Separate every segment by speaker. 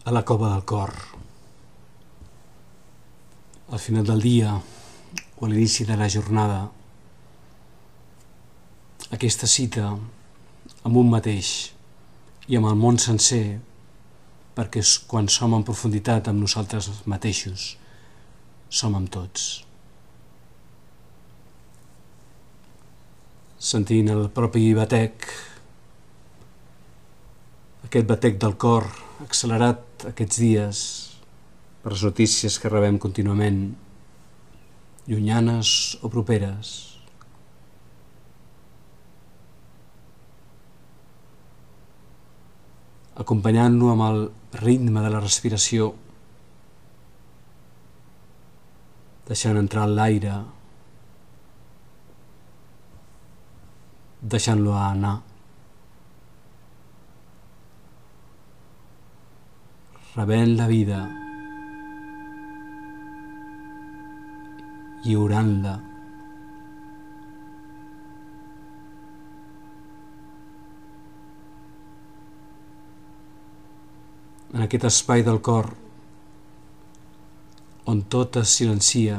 Speaker 1: A la cova del cor. Al final del dia o a l'inici de la jornada, aquesta cita amb un mateix i amb el món sencer, perquè quan som en profunditat amb nosaltres mateixos, som amb tots. Sentint el propi batec, aquest batec del cor accelerat aquests dies per les notícies que rebem contínuament, llunyanes o properes. Acompanyant-lo amb el ritme de la respiració, deixant entrar l'aire, deixant-lo anar, rebent la vida, lliurant-la, en aquest espai del cor on tot es silencia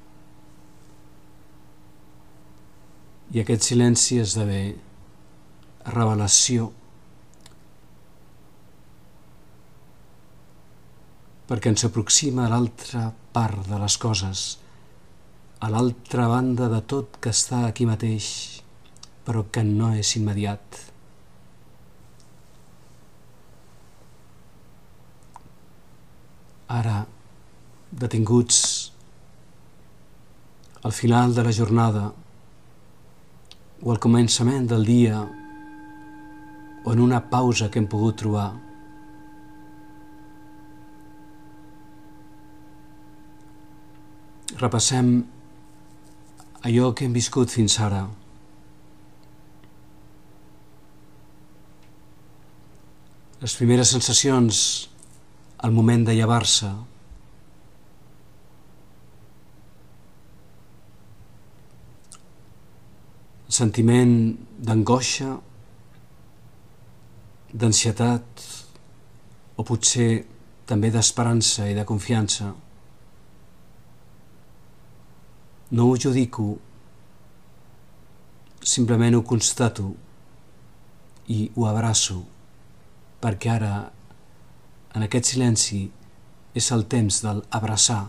Speaker 1: i aquest silenci esdevé revelació, perquè ens aproxima a l'altra part de les coses, a l'altra banda de tot que està aquí mateix, però que no és immediat. Ara, detinguts al final de la jornada o al començament del dia o en una pausa que hem pogut trobar, repassem allò que hem viscut fins ara. Les primeres sensacions al moment de llevar-se, el sentiment d'angoixa, d'ansietat o potser també d'esperança i de confiança. No ho judico, simplement ho constato i ho abraço, perquè ara, en aquest silenci, és el temps del abraçar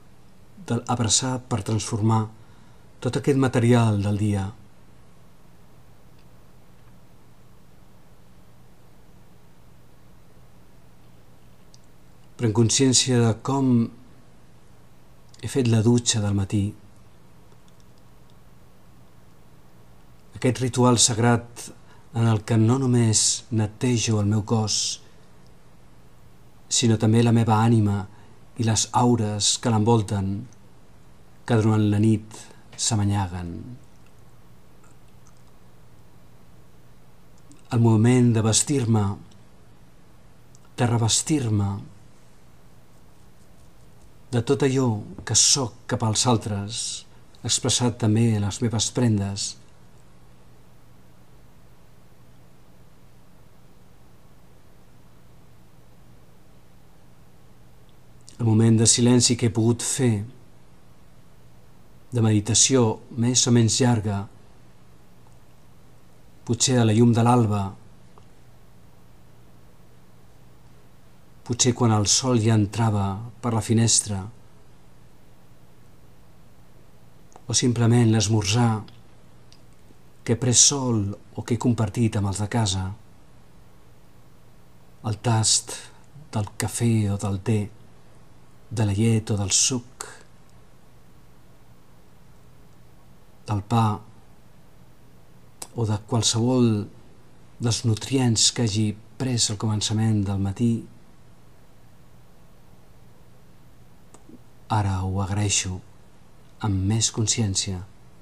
Speaker 1: per transformar tot aquest material del dia. Prenc consciència de com he fet la dutxa del matí, aquest ritual sagrat en el que no només netejo el meu cos, sinó també la meva ànima i les aures que l'envolten, que durant la nit s'amanyaguen. El moment de vestir-me, de revestir-me, de tot allò que sóc cap als altres, expressat també en les meves prendes. El moment de silenci que he pogut fer, de meditació més o menys llarga, potser a la llum de l'alba, potser quan el sol ja entrava per la finestra, o simplement l'esmorzar que he pres sol o que he compartit amb els de casa, el tast del cafè o del te, de la llet o del suc, del pa o de qualsevol dels nutrients que hagi pres al començament del matí, ara ho agraeixo amb més consciència.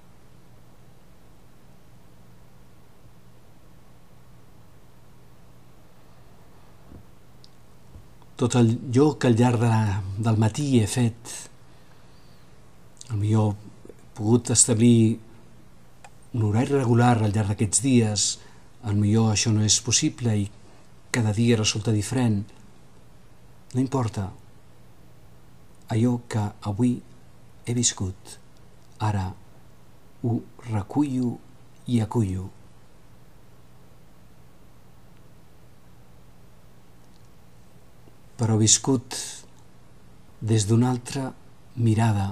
Speaker 1: Tot allò que al llarg del matí he fet, potser he pogut establir un horari regular al llarg d'aquests dies, potser això no és possible i cada dia resulta diferent, No importa allò que avui he viscut, ara ho recullo i acullo. Però viscut des d'una altra mirada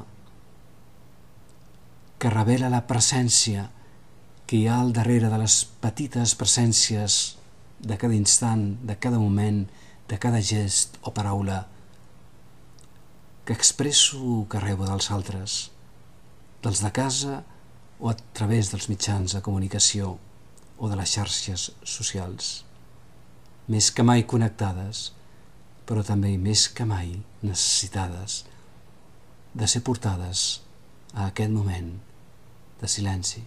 Speaker 1: que revela la presència que hi ha al darrere de les petites presències de cada instant, de cada moment, de cada gest o paraula que expresso o que rebo dels altres, dels de casa o a través dels mitjans de comunicació o de les xarxes socials, més que mai connectades, però també més que mai necessitades de ser portades a aquest moment de silenci.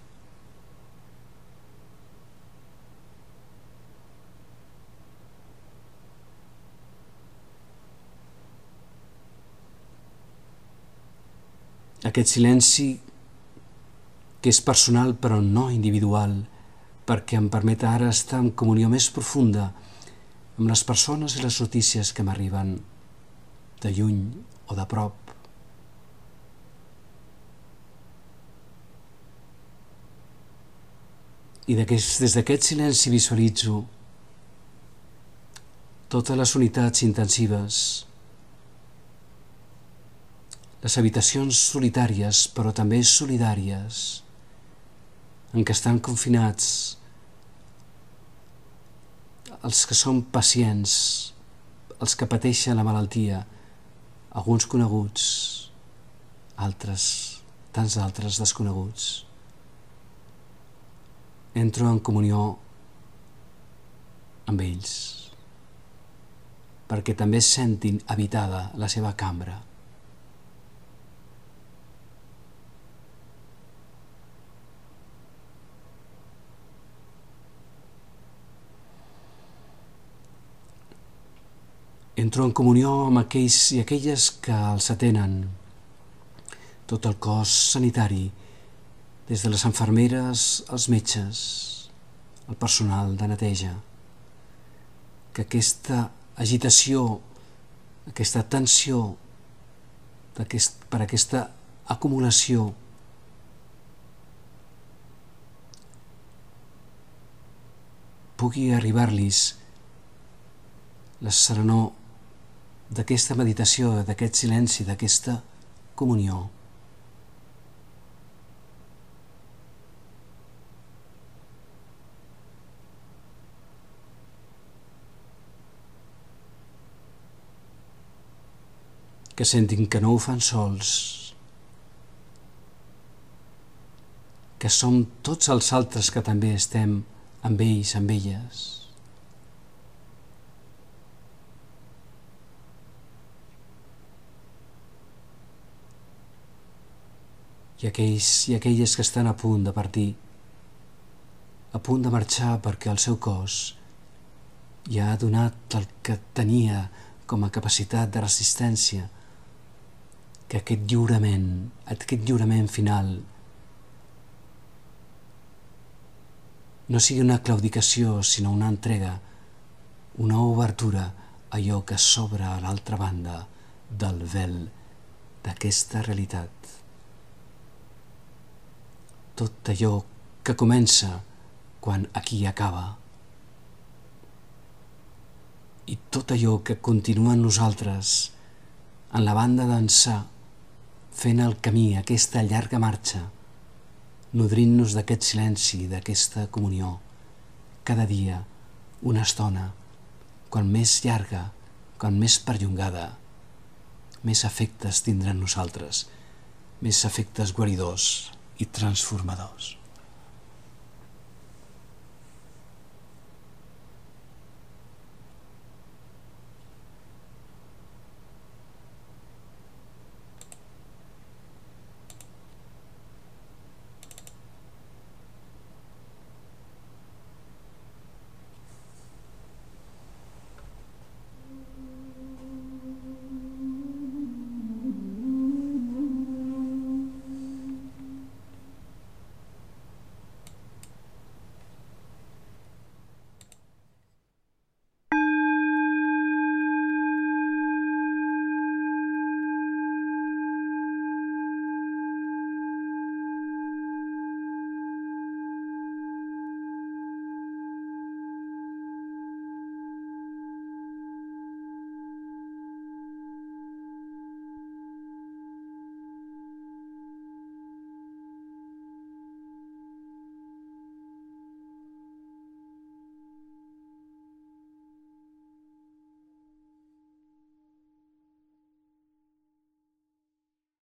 Speaker 1: Aquest silenci que és personal però no individual, perquè em permet ara estar en comunió més profunda amb les persones i les notícies que m'arriben de lluny o de prop. I des d'aquest silenci visualitzo totes les unitats intensives, les habitacions solitàries però també solidàries, en què estan confinats els que són pacients, els que pateixen la malaltia, alguns coneguts, altres, tants altres desconeguts. Entro en comunió amb ells, perquè també sentin habitada la seva cambra. Entro en comunió amb aquells i aquelles que els atenen, tot el cos sanitari, des de les infermeres als metges, el personal de neteja, que aquesta agitació, aquesta tensió, per aquesta acumulació pugui arribar-los la serenor d'aquesta meditació, d'aquest silenci, d'aquesta comunió. Que sentin que no ho fan sols, que som tots els altres que també estem amb ells, amb elles. I aquells i aquelles que estan a punt de partir, a punt de marxar perquè el seu cos ja ha donat el que tenia com a capacitat de resistència, que aquest lliurament final no sigui una claudicació, sinó una entrega, una obertura a allò que s'obre a l'altra banda del vel d'aquesta realitat. Tot allò que comença quan aquí acaba i tot allò que continua en nosaltres en la banda d'ençà, fent el camí, aquesta llarga marxa, nodrint-nos d'aquest silenci, d'aquesta comunió, cada dia, una estona, quan més llarga, quan més perllongada, més efectes tindran nosaltres, més efectes guaridors i transformadors.